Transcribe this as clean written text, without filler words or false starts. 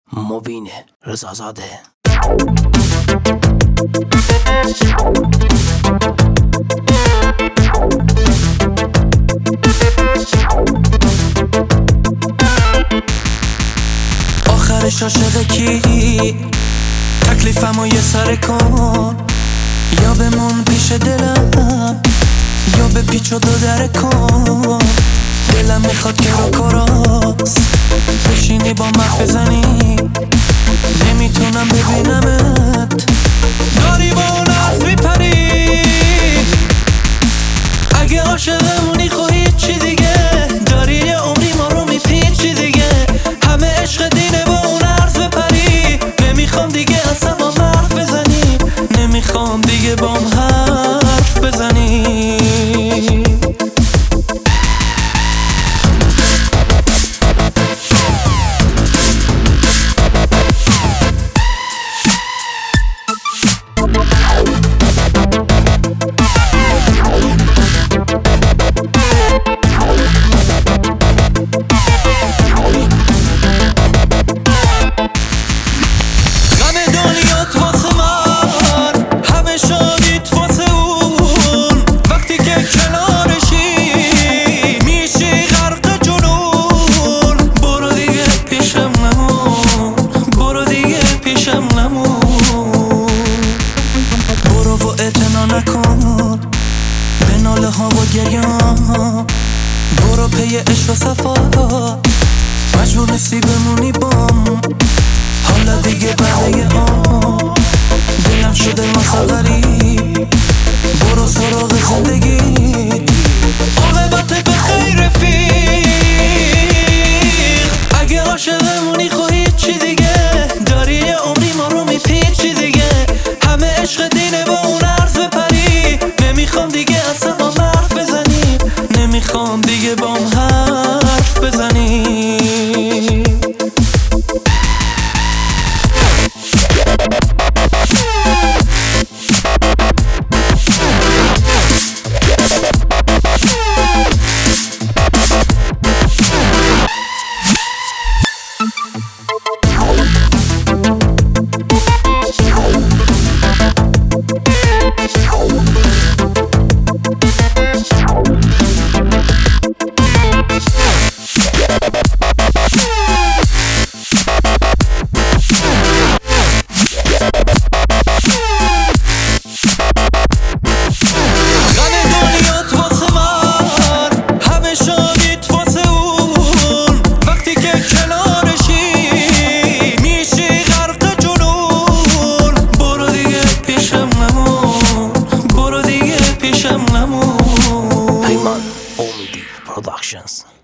مبین رضازاده. آخرش عاشق کی؟ تکلیفمو یه سر کن، یا بمون پیش دلم یا به پیچ و دو در کن. دلم میخواد که رو کراست بشینی با من بزنی، نمیتونم ببینمت داری با اون حرف میپری. اگه عاشقمونی خواهی چی دیگه؟ داری یه عمری ما رو میپیچی دیگه. همه عشق دینه با اون حرف بپری. نمیخوام دیگه اصلا با حرف بزنی، نمیخوام دیگه با حرف بزنی. نکن به ناله ها و گریان، برو پی عشق و صفا، مجبور نیستی بمونی بام. حالا دیگه برای دلم شده واسه غریب، برو سراغ زندگی، عاقبت به خیر رفیق. اگه عاشقمونی خواهی چی دیگه؟ داری یه عمری ما رو میپیچی دیگه. همه عشق دینه با اون عرض بپری. نمیخوام دیگه اصلا با حرف بزنی، نمیخوام دیگه با حرف بزنی. Ayman Omidi Productions.